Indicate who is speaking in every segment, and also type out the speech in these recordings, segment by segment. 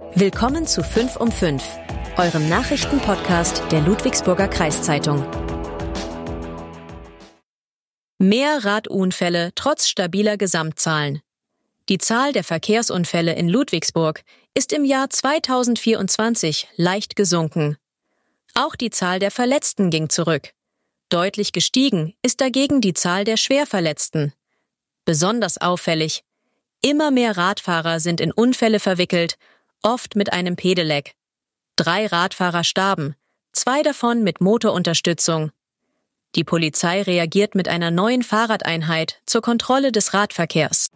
Speaker 1: Willkommen zu 5 um 5, eurem Nachrichtenpodcast der Ludwigsburger Kreiszeitung. Mehr Radunfälle trotz stabiler Gesamtzahlen. Die Zahl der Verkehrsunfälle in Ludwigsburg ist im Jahr 2024 leicht gesunken. Auch die Zahl der Verletzten ging zurück. Deutlich gestiegen ist dagegen die Zahl der Schwerverletzten. Besonders auffällig: immer mehr Radfahrer sind in Unfälle verwickelt, oft mit einem Pedelec. 3 Radfahrer starben, 2 davon mit Motorunterstützung. Die Polizei reagiert mit einer neuen Fahrradeinheit zur Kontrolle des Radverkehrs.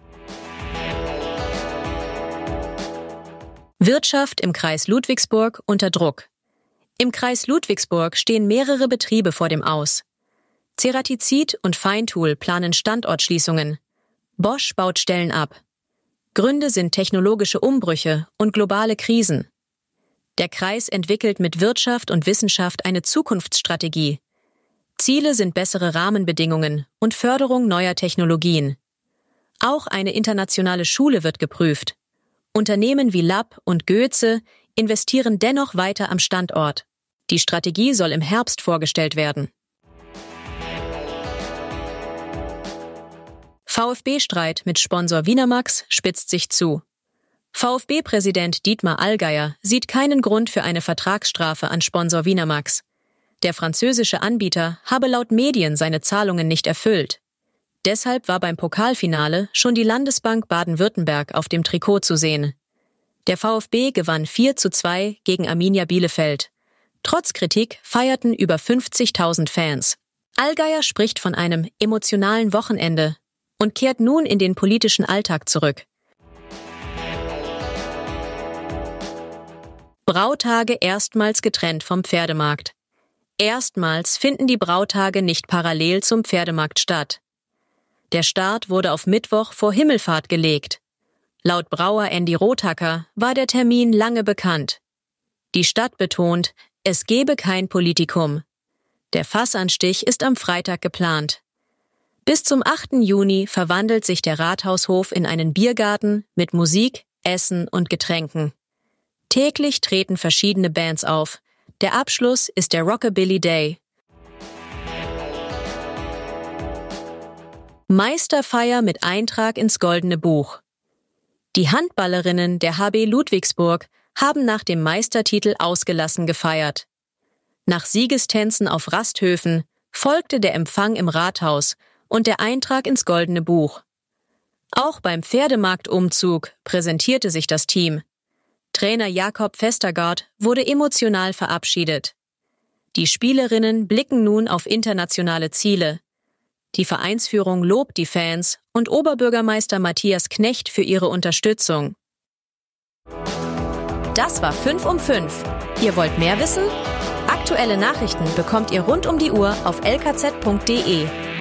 Speaker 1: Wirtschaft im Kreis Ludwigsburg unter Druck. Im Kreis Ludwigsburg stehen mehrere Betriebe vor dem Aus. Ceratizid und Feintool planen Standortschließungen. Bosch baut Stellen ab. Gründe sind technologische Umbrüche und globale Krisen. Der Kreis entwickelt mit Wirtschaft und Wissenschaft eine Zukunftsstrategie. Ziele sind bessere Rahmenbedingungen und Förderung neuer Technologien. Auch eine internationale Schule wird geprüft. Unternehmen wie Lab und Goethe investieren dennoch weiter am Standort. Die Strategie soll im Herbst vorgestellt werden. VfB-Streit mit Sponsor Winamax spitzt sich zu. VfB-Präsident Dietmar Allgeier sieht keinen Grund für eine Vertragsstrafe an Sponsor Winamax. Der französische Anbieter habe laut Medien seine Zahlungen nicht erfüllt. Deshalb war beim Pokalfinale schon die Landesbank Baden-Württemberg auf dem Trikot zu sehen. Der VfB gewann 4:2 gegen Arminia Bielefeld. Trotz Kritik feierten über 50.000 Fans. Allgeier spricht von einem emotionalen Wochenende und kehrt nun in den politischen Alltag zurück. Brautage erstmals getrennt vom Pferdemarkt. Erstmals finden die Brautage nicht parallel zum Pferdemarkt statt. Der Start wurde auf Mittwoch vor Himmelfahrt gelegt. Laut Brauer Andy Rothacker war der Termin lange bekannt. Die Stadt betont, es gebe kein Politikum. Der Fassanstich ist am Freitag geplant. Bis zum 8. Juni verwandelt sich der Rathaushof in einen Biergarten mit Musik, Essen und Getränken. Täglich treten verschiedene Bands auf. Der Abschluss ist der Rockabilly Day. Meisterfeier mit Eintrag ins Goldene Buch. Die Handballerinnen der HB Ludwigsburg haben nach dem Meistertitel ausgelassen gefeiert. Nach Siegestänzen auf Rasthöfen folgte der Empfang im Rathaus und der Eintrag ins Goldene Buch. Auch beim Pferdemarktumzug präsentierte sich das Team. Trainer Jakob Vestergaard wurde emotional verabschiedet. Die Spielerinnen blicken nun auf internationale Ziele. Die Vereinsführung lobt die Fans und Oberbürgermeister Matthias Knecht für ihre Unterstützung. Das war 5 um 5. Ihr wollt mehr wissen? Aktuelle Nachrichten bekommt ihr rund um die Uhr auf lkz.de.